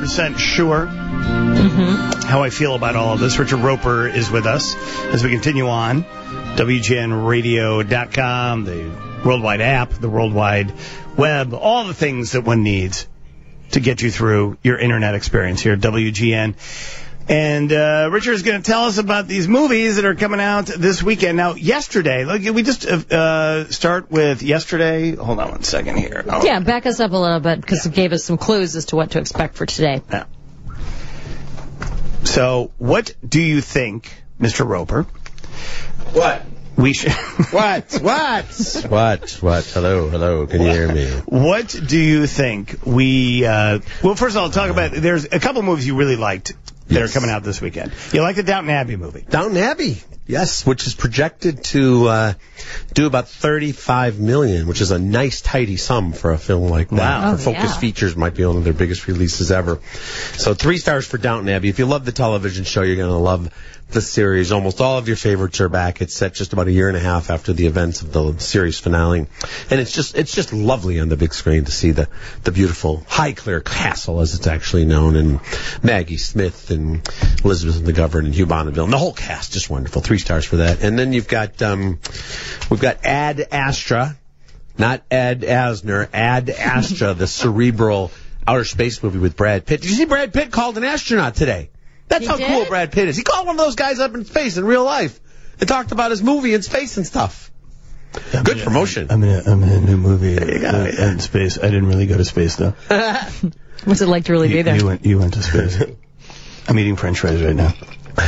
100% sure how I feel about all of this. Richard Roper is with us as we continue on. WGNradio.com, the worldwide app, the worldwide web, all the things that one needs to get you through your internet experience here at WGN. And Richard is going to tell us about these movies that are coming out this weekend. Now, yesterday, we just start with yesterday. Hold on one second here. Oh. Yeah, back us up a little bit because it gave us some clues as to what to expect for today. Yeah. So, what do you think, Mr. Roper? What? We should. What? Hello. Can you hear me? What do you think we? Well, first of all, talk about. There's a couple movies you really liked that are coming out this weekend. You like the Downton Abbey movie? Downton Abbey, yes, which is projected to do about $35 million, which is a nice, tidy sum for a film like that. Wow. For Focus Features, might be one of their biggest releases ever. So 3 stars for Downton Abbey. If you love the television show, you're going to love the series. Almost all of your favorites are back. It's set just about a year and a half after the events of the series finale, and it's just lovely on the big screen to see the beautiful Highclere Castle, as it's actually known, and Maggie Smith and Elizabeth McGovern and Hugh Bonneville and the whole cast. Just wonderful. 3 stars for that. And then we've got Ad Astra, not Ad Asner, Ad Astra, the cerebral outer space movie with Brad Pitt. Did you see Brad Pitt called an astronaut today? That's how cool Brad Pitt is. He called one of those guys up in space in real life and talked about his movie in space and stuff. Good promotion. I'm in a new movie in space. I didn't really go to space, though. What's it like to really be there? You went to space. I'm eating French fries right now.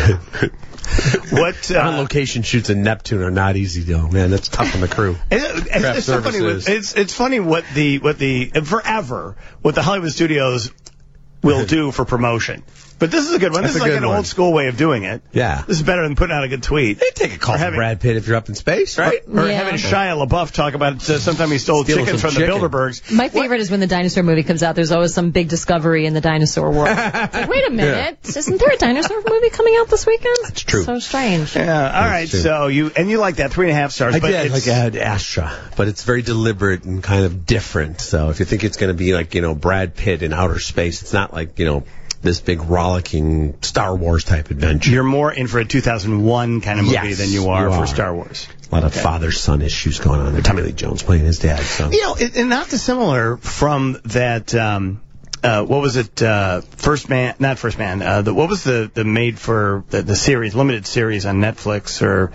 What on location shoots in Neptune are not easy, though. Man, that's tough on the crew. It's so funny. It's funny what the Hollywood studios will do for promotion. But this is a good one. This is like an old school way of doing it. Yeah. This is better than putting out a good tweet. They take a call from Brad Pitt if you're up in space, right? Or having Shia LaBeouf talk about sometime he stole chickens from the Bilderbergs. My favorite is when the dinosaur movie comes out. There's always some big discovery in the dinosaur world. It's like, wait a minute. Yeah. Isn't there a dinosaur movie coming out this weekend? That's true. So strange. Yeah. All right. So you like that 3.5 stars. I did like Ad Astra, but it's very deliberate and kind of different. So if you think it's going to be like, Brad Pitt in outer space, it's not like, this big rollicking Star Wars type adventure. You're more in for a 2001 kind of movie than you are for Star Wars. A lot of father-son issues going on there. Tommy Lee Jones playing his dad. So. And not dissimilar from that, what was it, First Man, not First Man, what was the made for the series, limited series on Netflix or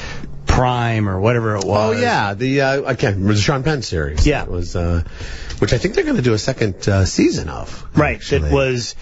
Prime or whatever it was? Oh, yeah, I can't remember, the Sean Penn series. Yeah. It was, which I think they're going to do a second season of. Right. Actually. It was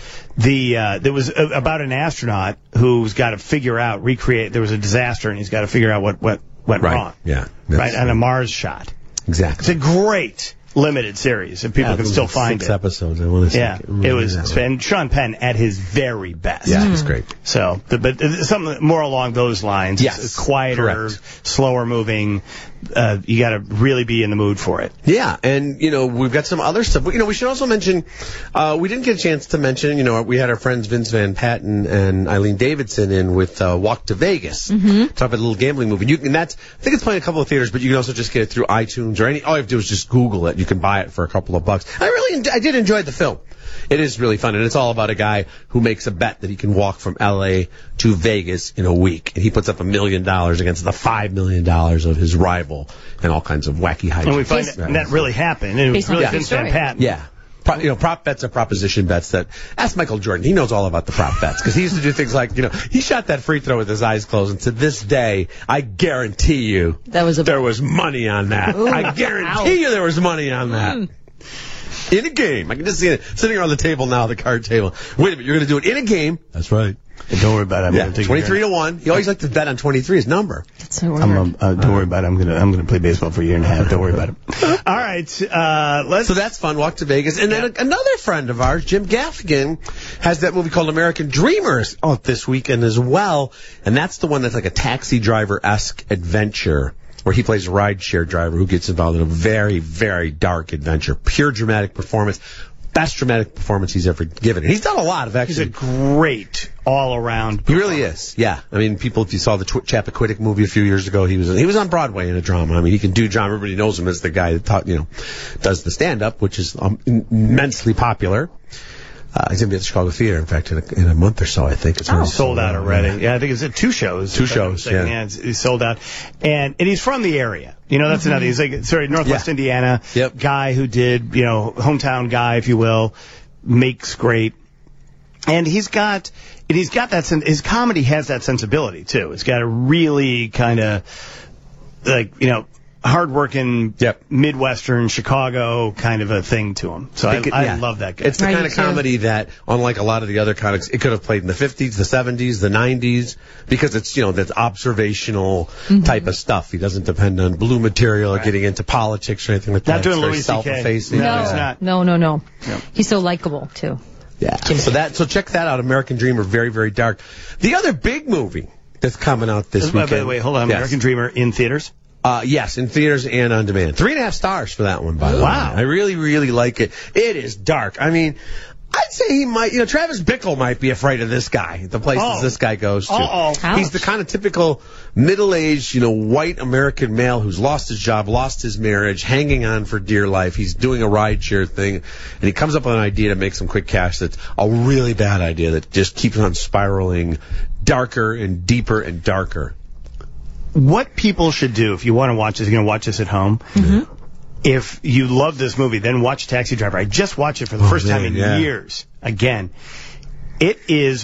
there was about an astronaut who's got to recreate, there was a disaster and he's got to figure out what went wrong. Yeah. Right, on a Mars shot. Exactly. It's a great limited series, if people can still find 6 episodes, I want to say. Yeah, it was, and Sean Penn at his very best. Yeah, he was great. So, but something more along those lines. Yes, quieter, slower moving. You got to really be in the mood for it. Yeah, and we've got some other stuff. We should also mention. We didn't get a chance to mention. We had our friends Vince Van Patten and Eileen Davidson in with Walk to Vegas. Talk about a little gambling movie. I think it's playing a couple of theaters, but you can also just get it through iTunes or all you have to do is just Google it. You can buy it for a couple of bucks. I did enjoy the film. It is really fun, and it's all about a guy who makes a bet that he can walk from L.A. to Vegas in a week, and he puts up $1 million against the $5 million of his rival, and all kinds of wacky hijinks. And we find that really happened. And it was really Vince Van Patten. Yeah. Prop bets are proposition bets that... Ask Michael Jordan. He knows all about the prop bets, because he used to do things like, he shot that free throw with his eyes closed, and to this day, I guarantee you there was money on that. Ooh, I guarantee you there was money on that. In a game. I can just see it sitting around the table now, the card table. Wait a minute, you're going to do it in a game? That's right. And don't worry about it. I'm going to take 23-1. He always liked to bet on 23, his number. That's so weird. Don't worry about it. I'm going to play baseball for a year and a half. Don't worry about it. All right. So that's fun. Walk to Vegas. And then another friend of ours, Jim Gaffigan, has that movie called American Dreamers out this weekend as well. And that's the one that's like a taxi driver-esque adventure, where he plays a rideshare driver who gets involved in a very, very dark adventure. Pure dramatic performance. Best dramatic performance he's ever given. And he's done a lot of actually. He's a great all-around He really is, yeah. I mean, if you saw the Chappaquiddick movie a few years ago, he was on Broadway in a drama. I mean, he can do drama. Everybody knows him as the guy that does the stand-up, which is immensely popular. He's going to be at the Chicago Theater, in fact, in a month or so, I think. It's already sold out already. Yeah, I think it's 2 shows. 2 shows, yeah. It's sold out. And he's from the area. You know, that's another. He's like, Northwest Indiana guy who did, hometown guy, if you will, makes great. And he's got that his comedy has that sensibility, too. It's got a really kind of, hard-working Midwestern Chicago kind of a thing to him. So I love that guy. It's the kind of comedy that, unlike a lot of the other comics, it could have played in the 50s, the 70s, the 90s, because it's, that's observational type of stuff. He doesn't depend on blue material or getting into politics or anything like that. Not doing Louis C.K. Self-effacing. No, he's not. No. He's so likable, too. Yeah. So check that out, American Dreamer, very, very dark. The other big movie that's coming out this weekend. Wait, hold on. Yes. American Dreamer in theaters? Yes, in theaters and on demand. 3.5 stars for that one, by the way. Wow. I really, really like it. It is dark. I mean, I'd say he might, Travis Bickle might be afraid of this guy, the places this guy goes to. He's the kind of typical middle-aged, white American male who's lost his job, lost his marriage, hanging on for dear life. He's doing a rideshare thing, and he comes up with an idea to make some quick cash that's a really bad idea that just keeps on spiraling darker and deeper and darker. What people should do if you want to watch this, you're going to watch this at home. Mm-hmm. If you love this movie, then watch Taxi Driver. I just watched it for the first time in years. Again, it is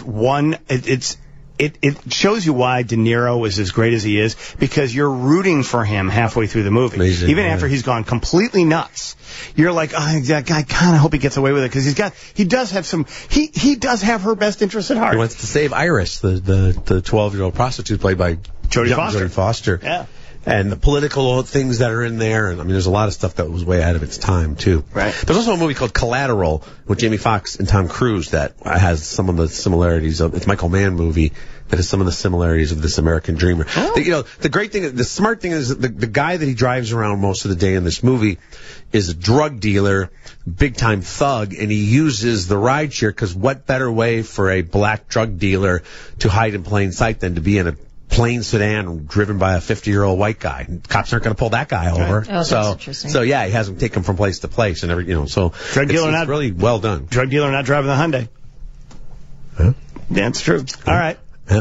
it shows you why De Niro is as great as he is, because you're rooting for him halfway through the movie. Amazing, even after he's gone completely nuts. You're like, that guy, kind of hope he gets away with it, because he does have her best interest at heart. He wants to save Iris, the 12-year-old prostitute played by Jodie Foster. Yeah. And the political things that are in there. And, there's a lot of stuff that was way ahead of its time, too. Right. There's also a movie called Collateral with Jamie Foxx and Tom Cruise that has some of the similarities of, it's a Michael Mann movie that has some of the similarities of this American Dreamer. Oh. The great thing, the smart thing is that the guy that he drives around most of the day in this movie is a drug dealer, big-time thug, and he uses the rideshare, because what better way for a black drug dealer to hide in plain sight than to be in a plain sedan driven by a 50-year-old white guy. Cops aren't going to pull that guy over. Right. Oh, that's interesting. So yeah, he has him take him from place to place and so drug dealer it's really well done. Drug dealer not driving the Hyundai. Huh? That's true. All right. Yeah.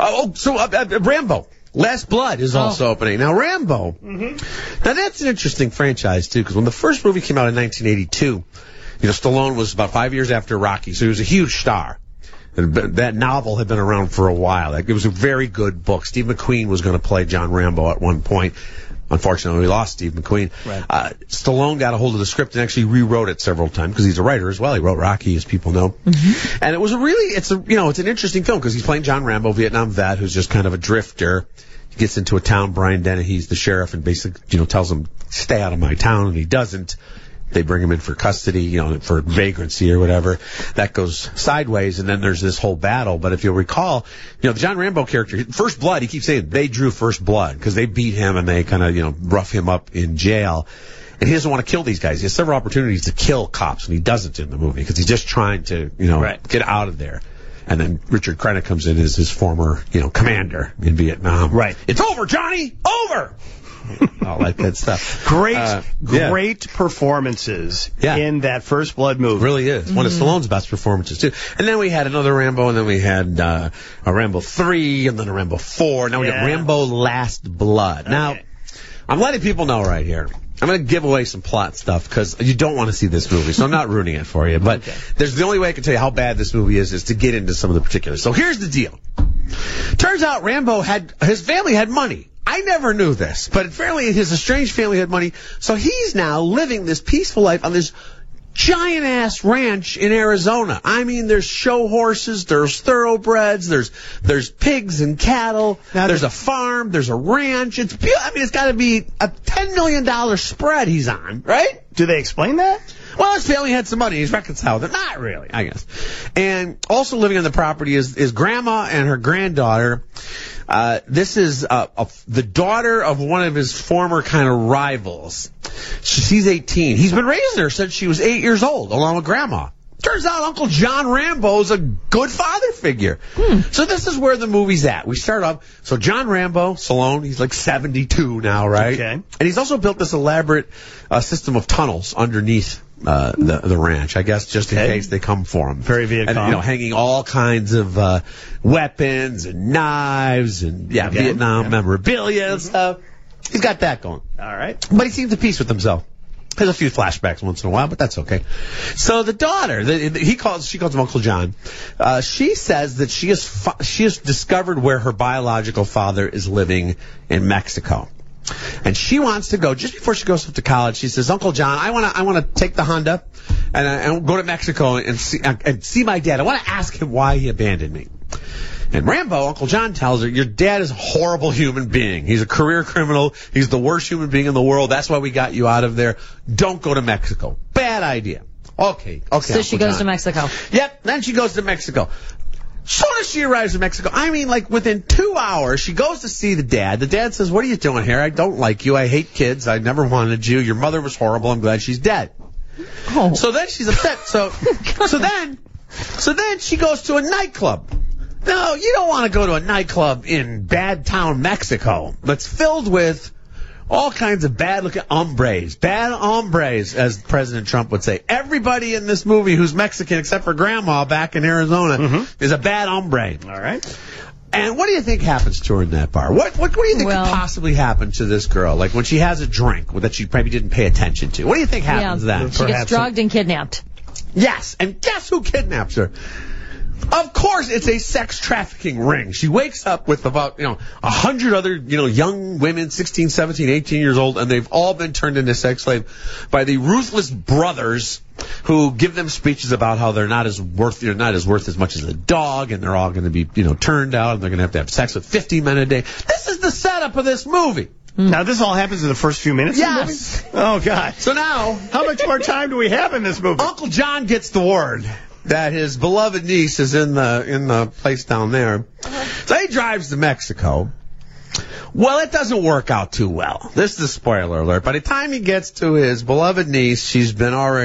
Rambo. Last Blood is also opening. Now, Rambo, now that's an interesting franchise, too, because when the first movie came out in 1982, Stallone was about 5 years after Rocky, so he was a huge star. And that novel had been around for a while. It was a very good book. Steve McQueen was going to play John Rambo at one point. Unfortunately, we lost Steve McQueen. Right. Stallone got a hold of the script and actually rewrote it several times, because he's a writer as well. He wrote Rocky, as people know. Mm-hmm. And it was it's an interesting film, because he's playing John Rambo, Vietnam vet, who's just kind of a drifter. He gets into a town, Brian Dennehy's the sheriff, and basically, tells him, stay out of my town, and he doesn't. They bring him in for custody, for vagrancy or whatever. That goes sideways, and then there's this whole battle. But if you'll recall, the John Rambo character, First Blood, he keeps saying they drew First Blood because they beat him and they kind of, rough him up in jail. And he doesn't want to kill these guys. He has several opportunities to kill cops, and he doesn't in the movie because he's just trying to, get out of there. And then Richard Crenna comes in as his former, commander in Vietnam. Right. It's over, Johnny! Over! All that good stuff. Great performances in that First Blood movie. It really is. One of Stallone's best performances, too. And then we had another Rambo, and then we had a Rambo 3, and then a Rambo 4. Now we got Rambo Last Blood. Now, I'm letting people know right here. I'm going to give away some plot stuff because you don't want to see this movie, so I'm not ruining it for you. But there's the only way I can tell you how bad this movie is to get into some of the particulars. So here's the deal. Turns out Rambo his family had money. I never knew this, but apparently his estranged family had money, so he's now living this peaceful life on this giant-ass ranch in Arizona. There's show horses, there's thoroughbreds, there's pigs and cattle, there's a farm, there's a ranch. It's got to be a $10 million spread he's on, right? Do they explain that? Well, his family had some money. He's reconciled with it. Not really, I guess. And also living on the property is grandma and her granddaughter. This is the daughter of one of his former kind of rivals. She's 18. He's been raising her since she was 8 years old, along with grandma. Turns out Uncle John Rambo's a good father figure. So this is where the movie's at. We start off, so John Rambo, Stallone, he's like 72 now, right? Okay. And he's also built this elaborate system of tunnels underneath the ranch, I guess, just in case they come for him. Very Vietnam. And, hanging all kinds of weapons and knives and, Vietnam memorabilia and stuff. He's got that going. All right. But he seems at peace with himself. There's a few flashbacks once in a while, but that's okay. So the daughter, she calls him Uncle John. She says that she has discovered where her biological father is living in Mexico. And she wants to go, just before she goes off to college, she says, Uncle John, I want to take the Honda and go to Mexico and see my dad. I want to ask him why he abandoned me. And Rambo, Uncle John, tells her, your dad is a horrible human being. He's a career criminal. He's the worst human being in the world. That's why we got you out of there. Don't go to Mexico. Bad idea. Okay. So she goes to Mexico. Yep, then she goes to Mexico. Soon as she arrives in Mexico, like within 2 hours, she goes to see the dad. The dad says, what are you doing here? I don't like you. I hate kids. I never wanted you. Your mother was horrible. I'm glad she's dead. Oh. So then she's upset. So then she goes to a nightclub. No, you don't want to go to a nightclub in Bad Town, Mexico, that's filled with all kinds of bad-looking hombres. Bad hombres, as President Trump would say. Everybody in this movie who's Mexican, except for Grandma back in Arizona, is a bad hombre. All right. And what do you think happens to her in that bar? What do you think could possibly happen to this girl? Like when she has a drink that she probably didn't pay attention to. What do you think happens then? She gets drugged and kidnapped. Yes, and guess who kidnaps her? Of course, it's a sex trafficking ring. She wakes up with about, 100 other, young women, 16, 17, 18 years old, and they've all been turned into sex slaves by the ruthless brothers who give them speeches about how they're not as worth as much as a dog, and they're all going to be, turned out, and they're going to have sex with 50 men a day. This is the setup of this movie. Now, this all happens in the first few minutes of the Yes. movie? Oh, God. So now, How much more time do we have in this movie? Uncle John gets the word that his beloved niece is in the place down there. So he drives to Mexico. Well, it doesn't work out too well. This is a spoiler alert. By the time he gets to his beloved niece, she's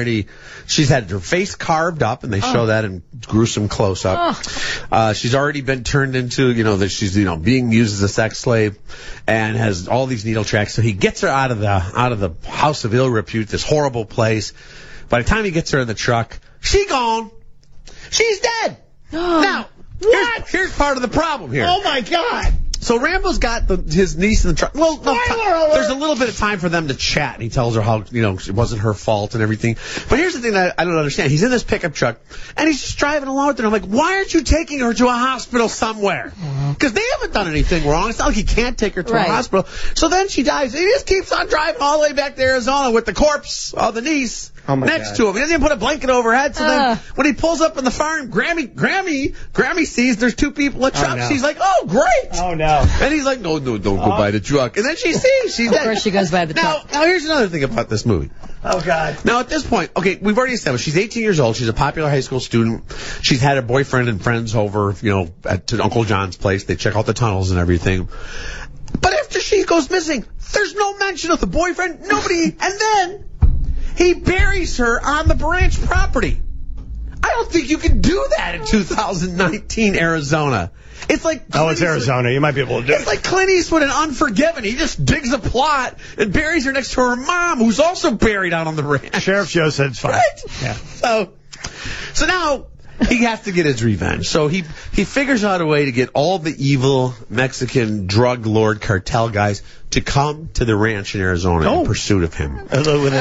had her face carved up, and they show that in gruesome close-up. She's already been turned into, that she's, being used as a sex slave, and has all these needle tracks. So he gets her out of the house of ill repute, this horrible place. By the time he gets her in the truck, she gone. She's dead. Now, here's part of the problem here. Oh, my God. So Rambo's got his niece in the truck. Well, there's a little bit of time for them to chat, and he tells her how, it wasn't her fault and everything. But here's the thing that I don't understand. He's in this pickup truck, and he's just driving along with her. I'm like, why aren't you taking her to a hospital somewhere? Because they haven't done anything wrong. It's not like he can't take her to a hospital. So then she dies. He just keeps on driving all the way back to Arizona with the corpse of the niece next to him. He doesn't even put a blanket over her head. So then when he pulls up in the farm, Grammy sees there's two people in the truck. She's like, oh, great. Oh, no. And he's like, no, don't go by the truck. And then she sees she's dead. Of course she goes by the truck. Now, here's another thing about this movie. Oh, God. Now, at this point, okay, we've already established she's 18 years old. She's a popular high school student. She's had her boyfriend and friends over, to Uncle John's place. They check out the tunnels and everything. But after she goes missing, there's no mention of the boyfriend, nobody. And then he buries her on the ranch property. I don't think you can do that in 2019 Arizona. It's like it's Arizona. You might be able to do it. It's like Clint Eastwood in Unforgiven. He just digs a plot and buries her next to her mom, who's also buried out on the ranch. Sheriff Joe said it's fine. Right? Yeah. So now he has to get his revenge. So he figures out a way to get all the evil Mexican drug lord cartel guys to come to the ranch in Arizona in pursuit of him. With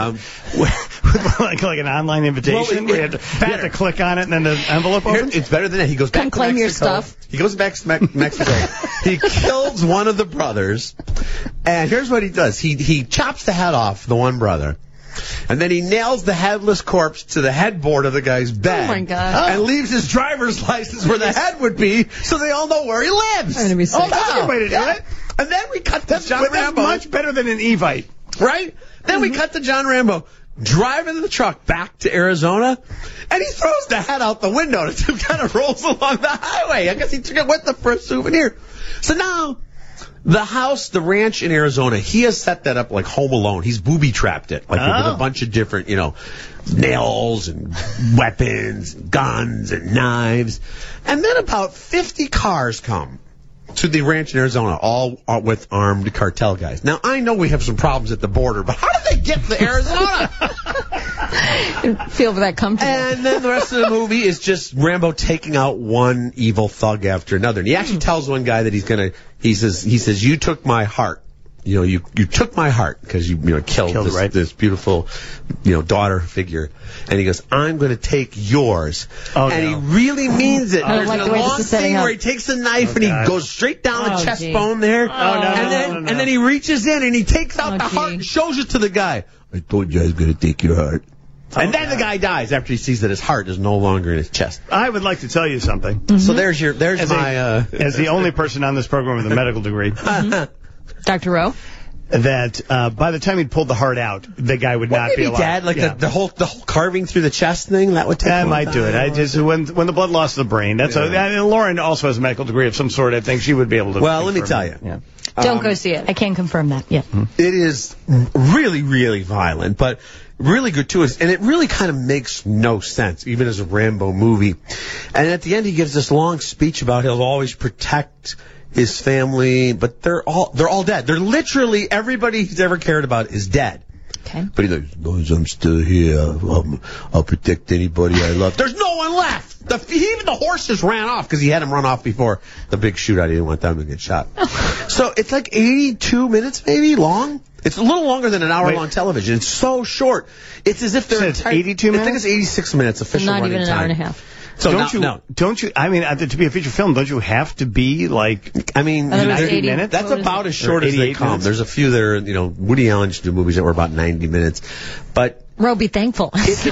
like an online invitation? Well, you have to click on it and then the envelope opens? It's better than that. He goes back to claim Mexico. your stuff. He goes back to Mexico. He kills one of the brothers. And here's what he does. He chops the head off the one brother. And then he nails the headless corpse to the headboard of the guy's bed. Oh, my God. And leaves his driver's license where the head would be so they all know where he lives. I'm going to be sick. Oh, that's a good way to do it. And then we cut to John Rambo. That's much better than an Evite. Right? Then we cut to John Rambo driving the truck back to Arizona, and he throws the head out the window. The two kind of rolls along the highway. I guess he took it with him for a souvenir. So now, The house, the ranch in Arizona, he has set that up like Home Alone. He's booby-trapped it, like with a bunch of different, nails and weapons, and guns and knives. And then about 50 cars come to the ranch in Arizona, all with armed cartel guys. Now, I know we have some problems at the border, but how did they get to Arizona? Feel that comfortable. And then the rest of the movie is just Rambo taking out one evil thug after another. And he actually tells one guy that he says, you took my heart. You took my heart because you killed this beautiful, daughter figure. And he goes, I'm going to take yours. Oh, and he really means it. There's like a the way long this is setting scene up. where he takes a knife and he goes straight down the chest bone there. And then he reaches in and he takes out the heart and shows it to the guy. I told you I was going to take your heart. And then the guy dies after he sees that his heart is no longer in his chest. I would like to tell you something. Mm-hmm. So there's my as the only person on this program with a medical degree, Dr. Rowe? that by the time he'd pulled the heart out, the guy would not be alive. Dad, like the whole carving through the chest thing, that would take That might do it. I just when the blood loss to the brain. That's and Lauren also has a medical degree of some sort. I think she would be able to. Well, let me tell you. Yeah. Don't go see it. I can't confirm that. Yeah. It is really, really violent, but really good too. And it really kind of makes no sense, even as a Rambo movie. And at the end, he gives this long speech about he'll always protect his family, but they're all dead. They're literally everybody he's ever cared about is dead. Okay. But he's like, as long as I'm still here, I'll protect anybody I love. There's no one left. Even the horses ran off because he had them run off before the big shootout. He didn't want them to get shot. So it's like 82 minutes maybe long. It's a little longer than an hour-long television. It's so short. It's as if they're... So it's 82 minutes? I think it's 86 minutes official running time. Not even an hour and a half. So don't you, I mean, to be a feature film, don't you have to be like, I mean, 90 minutes? That's about as short as they come. Minutes? There's a few that are, Woody Allen used to do movies that were about 90 minutes. But... Ro, be thankful.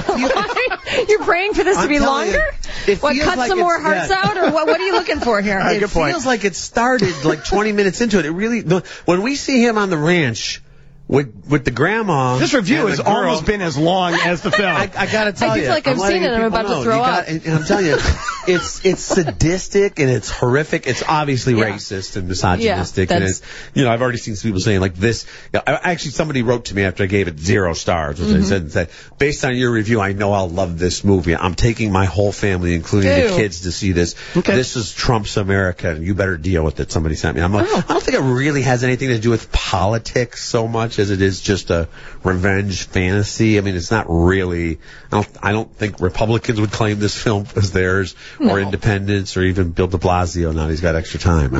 You're praying for this to be longer? What, cut some more hearts out? Or what are you looking for here? It feels like it started like 20 minutes into it. It really... When we see him on the ranch... With the grandma. This review has almost been as long as the film. I gotta tell you. I feel like I've seen it and I'm about to throw up. And I'm telling you, it's sadistic and it's horrific. It's obviously racist and misogynistic. And it's, I've already seen some people saying like this. Actually, somebody wrote to me after I gave it 0 stars, which I said, based on your review, I know I'll love this movie. I'm taking my whole family, including the kids, to see this. Okay. This is Trump's America, and you better deal with it. Somebody sent me. I'm like, I don't think it really has anything to do with politics so much as it is just a revenge fantasy. I mean, it's not really... I don't think Republicans would claim this film as theirs, or independents, or even Bill de Blasio. Now he's got extra time. I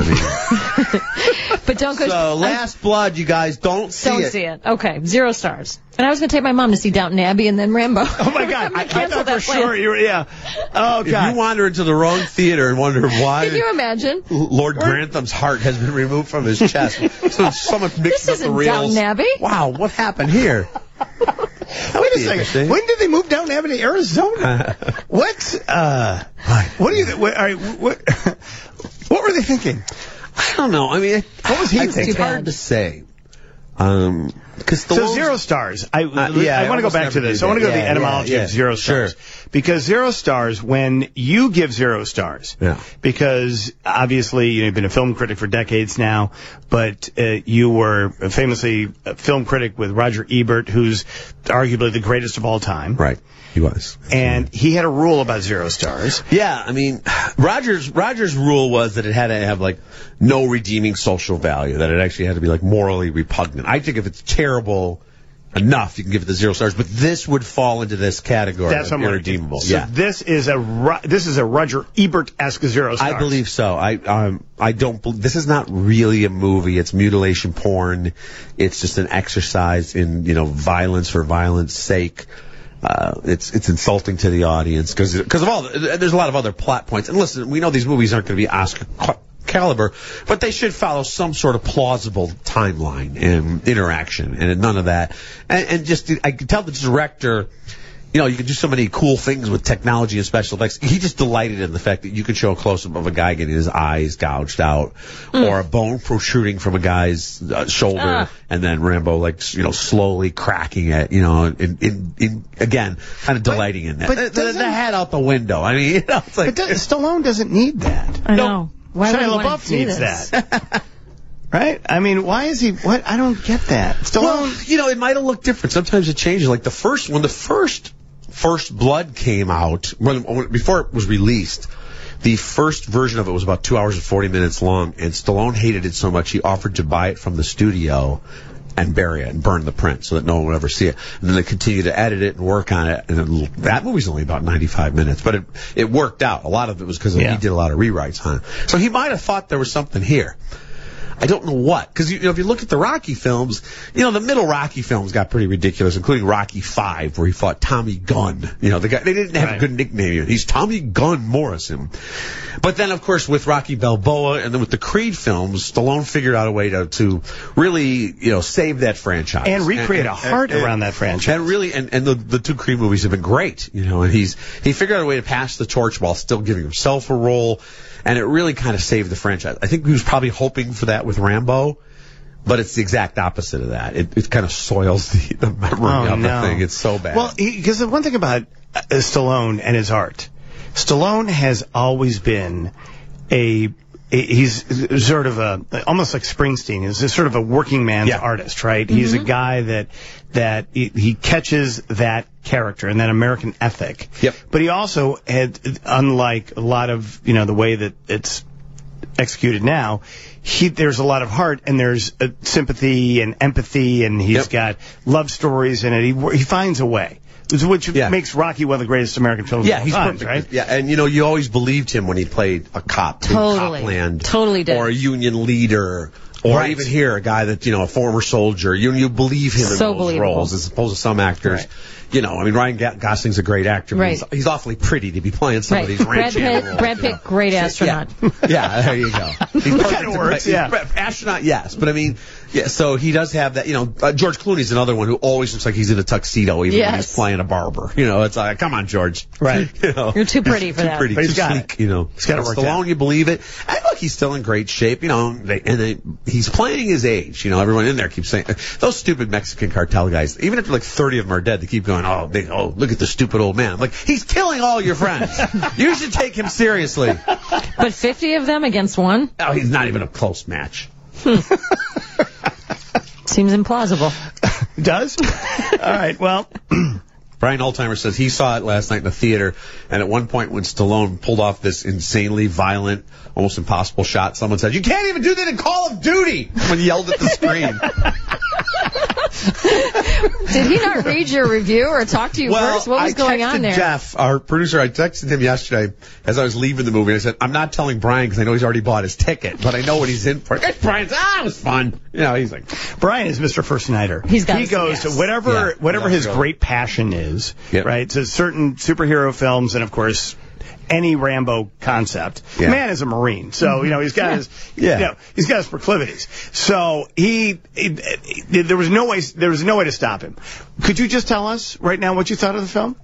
mean... But don't go... So, Last Blood, you guys, don't see it. Don't see it. Okay, 0 stars. And I was going to take my mom to see Downton Abbey and then Rambo. Oh, my God. I thought for sure you were... Yeah. Oh, God. If you wander into the wrong theater and wonder why... Can you imagine? Lord Grantham's heart has been removed from his chest. So someone mixed up the reels. Downton Abbey? Wow, what happened here? Wait a second. When did they move down to Arizona? What? What do you... What were they thinking? I don't know. I mean, what was he thinking? It's hard to say. So 0 stars. I want to go back to this. I want to go to the etymology of 0 stars. Sure. Because 0 stars, when you give 0 stars, because obviously you've been a film critic for decades now, but you were famously a film critic with Roger Ebert, who's arguably the greatest of all time. Right. He was. And he had a rule about 0 stars. Yeah, I mean, Roger's rule was that it had to have, like, no redeeming social value, that it actually had to be, like, morally repugnant. I think if it's terrible enough, you can give it the 0 stars, but this would fall into this category. That's of irredeemable. So this is a Roger Ebert-esque 0 stars. I believe so. I don't believe, this is not really a movie. It's mutilation porn. It's just an exercise in, violence for violence sake. It's insulting to the audience because of all there's a lot of other plot points. And listen, we know these movies aren't going to be Oscar caliber, but they should follow some sort of plausible timeline and interaction, and none of that. And just I could tell the director, you can do so many cool things with technology and special effects. He just delighted in the fact that you could show a close-up of a guy getting his eyes gouged out, or a bone protruding from a guy's shoulder, and then Rambo, slowly cracking it, again, kind of delighting in that. But the head out the window. I mean, it's like... But Stallone doesn't need that. I know. Why would Shia I want LaBeouf to do needs this? that. right? I mean, why is he? What? I don't get that. Stallone. Well, it might have looked different. Sometimes it changes. Like the first First Blood came out, before it was released, the first version of it was about 2 hours and 40 minutes long, and Stallone hated it so much he offered to buy it from the studio and bury it and burn the print so that no one would ever see it. And then they continued to edit it and work on it, and that movie's only about 95 minutes, but it worked out. A lot of it was because he did a lot of rewrites on it. So he might have thought there was something here. I don't know what, because if you look at the Rocky films, the middle Rocky films got pretty ridiculous, including Rocky V, where he fought Tommy Gunn. The guy, they didn't have a good nickname. He's Tommy Gunn Morrison. But then, of course, with Rocky Balboa and then with the Creed films, Stallone figured out a way to really, save that franchise and recreate a heart around that franchise. And really, and the two Creed movies have been great. And he figured out a way to pass the torch while still giving himself a role. And it really kind of saved the franchise. I think he was probably hoping for that with Rambo, but it's the exact opposite of that. It kind of soils the memory of the thing. It's so bad. Well, because the one thing about Stallone and his art, Stallone has always been he's sort of almost like Springsteen. He's sort of a working man's artist, right? Mm-hmm. He's a guy that he catches that character and that American ethic. Yep. But he also had, unlike a lot of, the way that it's executed now, there's a lot of heart and there's sympathy and empathy, and he's got love stories in it. He finds a way. Which makes Rocky one of the greatest American films of all he's time, perfect. right? Yeah, and you always believed him when he played a cop in Copland. Totally did. Or a union leader. Or even here, a guy that, a former soldier. You believe him in those roles, as opposed to some actors. Right. Ryan Gosling's a great actor, but he's awfully pretty to be playing some of these ranch animals. Brad Pitt, great astronaut. Yeah, there you go. He's kind of works, astronaut, yes. But so he does have that, George Clooney's another one who always looks like he's in a tuxedo, even when he's playing a barber. It's like, come on, George. Right. You're too pretty for that. Pretty, but he's got sleek, it. He's got it worked Stallone, out. you believe it. And look, he's still in great shape, he's playing his age. Everyone in there keeps saying, those stupid Mexican cartel guys, even if 30 of them are dead, they keep going, look at the stupid old man. I'm like, he's killing all your friends. You should take him seriously. But 50 of them against one? Oh, he's not even a close match. Seems implausible. Does? All right, well... Brian Altheimer says he saw it last night in the theater, and at one point when Stallone pulled off this insanely violent, almost impossible shot, someone said, "You can't even do that in Call of Duty!" when he yelled at the screen. Did he not read your review or talk to you first? What was going on there? Jeff, our producer, I texted him yesterday as I was leaving the movie, and I said, I'm not telling Brian because I know he's already bought his ticket, but I know what he's in for. Brian's, it was fun. He's like... Brian is Mr. First Nighter. He goes to whatever his great passion is, right? To certain superhero films and, of course, any Rambo concept. Yeah. Man is a Marine, so he's got his he's got his proclivities. So there was no way to stop him. Could you just tell us right now what you thought of the film?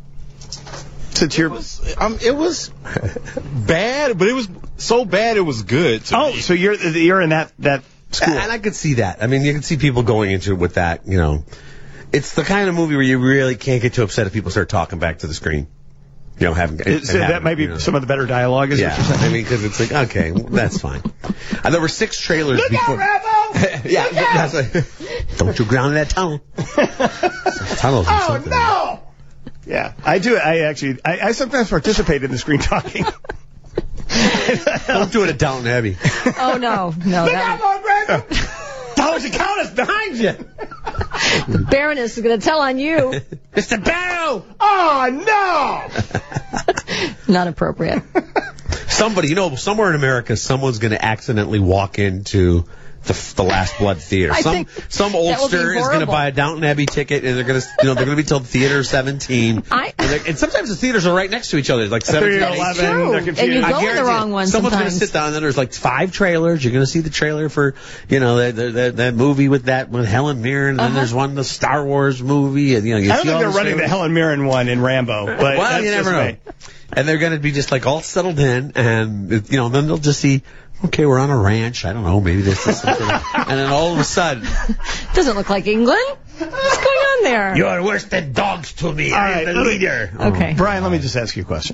It was bad, but it was so bad it was good. So you're in that school. And I could see that. I mean, you can see people going into it with that. It's the kind of movie where you really can't get too upset if people start talking back to the screen. That might be some of the better dialogue. Is what you're saying? Because it's like, okay, that's fine. There were 6 trailers Look before. Out, Rambo! Don't you ground that tunnel. Tunnels. Oh no! Yeah, I do. I sometimes participate in the screen talking. Don't do it at Downton Abbey. Oh no! Look out, Lord Rambo! Dollars and Countess behind you. The Baroness is going to tell on you. Mr. Barrow! Oh, no! Not appropriate. Somebody, somewhere in America, someone's going to accidentally walk into the Last Blood theater. Some oldster is going to buy a Downton Abbey ticket, and they're going to be told theater 17. And sometimes the theaters are right next to each other, like 17, 11. And you go in the wrong one. Someone's going to sit down, and then there's 5 trailers. You're going to see the trailer for that movie with Helen Mirren, and then there's one, the Star Wars movie, and I don't think they're running the Helen Mirren one in Rambo, but you never know. And they're going to be just all settled in, and then they'll just see. Okay, we're on a ranch. I don't know, maybe this is something. And then all of a sudden... Doesn't look like England. What's going on there? You're worse than dogs to me. I'm the leader. Okay. Brian, let me just ask you a question.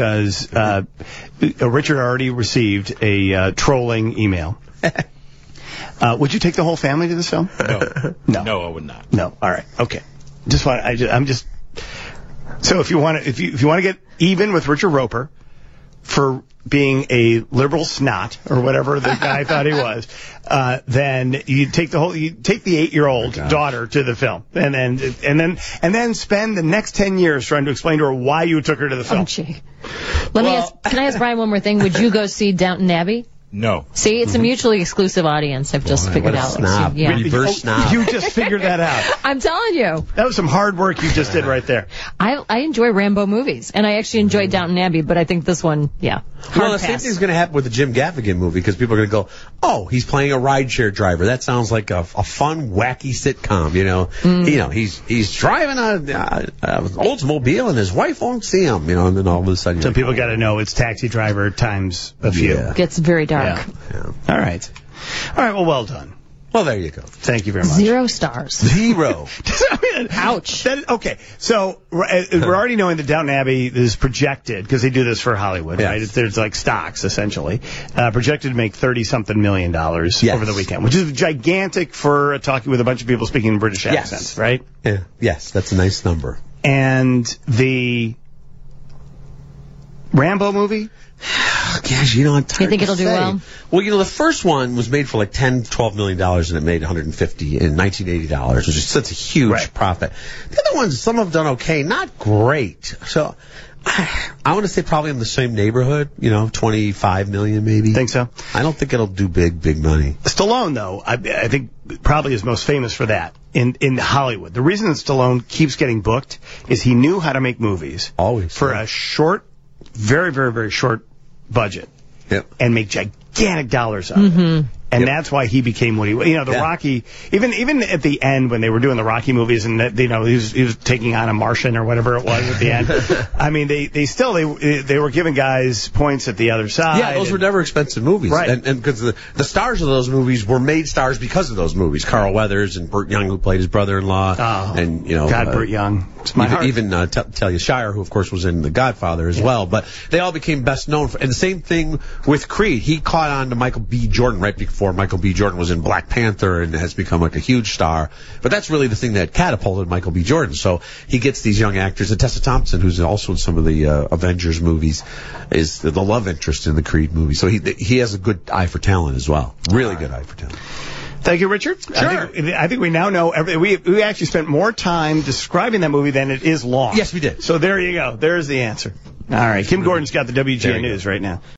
Because Richard already received a trolling email. Would you take the whole family to this film? No. No. No, I would not. No. All right. Okay. So if you want to get even with Richard Roeper for being a liberal snot or whatever the guy thought he was, then you take the 8-year-old daughter to the film, and then spend the next 10 years trying to explain to her why you took her to the film. Oh, gee. Can I ask Brian one more thing? Would you go see Downton Abbey? No. See, it's a mutually exclusive audience. I've just figured out. Snob. Yeah. Reverse snob. You just figured that out. I'm telling you. That was some hard work you just did right there. I enjoy Rambo movies, and I actually enjoy Downton Abbey, but I think this one, Well, hard the same pass. thing's going to happen with the Jim Gaffigan movie because people are going to go, oh, he's playing a rideshare driver. That sounds like a fun, wacky sitcom. He's driving an Oldsmobile and his wife won't see him. And then all of a sudden, So people got to know it's Taxi Driver times a few. Yeah. Gets very dark. Yeah. All right. Well done. Well, there you go. Thank you very much. 0 stars. 0. Ouch. Okay, so we're already knowing that Downton Abbey is projected, because they do this for Hollywood, Yes. right? There's like stocks, essentially. Projected to make $30-something million Yes. over the weekend, which is gigantic for a talkie with a bunch of people speaking in British accents, right? Yeah. Yes, that's a nice number. And the Rambo movie? Gosh, it's hard You think to it'll do say. well? Well, the first one was made for like $10-12 million, and it made $150 in $1980, which is such a huge Right. profit. The other ones, some have done okay, not great. So I want to say probably in the same neighborhood, 25 million maybe. Think so? I don't think it'll do big money. Stallone, though, I think probably is most famous for that in Hollywood. The reason that Stallone keeps getting booked is he knew how to make movies. Always. For a short, very, very, very short budget. Yep. And make gigantic dollars out of it. And that's why he became what he was. Rocky, even at the end when they were doing the Rocky movies and, he was taking on a Martian or whatever it was at the end. I mean, they were giving guys points at the other side. Yeah, those were never expensive movies. Right. And because the stars of those movies were made stars because of those movies. Carl Weathers and Burt Young, who played his brother-in-law. Oh, and, God, Burt Young. It's my heart. Even Talia Shire, who, of course, was in The Godfather as well. But they all became best known for. And the same thing with Creed. He caught on to Michael B. Jordan right before Michael B. Jordan was in Black Panther and has become like a huge star. But that's really the thing that catapulted Michael B. Jordan. So he gets these young actors. And Tessa Thompson, who's also in some of the Avengers movies, is the love interest in the Creed movie. So he has a good eye for talent as well. Really good eye for talent. Thank you, Richard. Sure. I think we now know we actually spent more time describing that movie than it is long. Yes, we did. So there you go. There's the answer. All right. Kim Gordon's got the WGN There you go. News right now.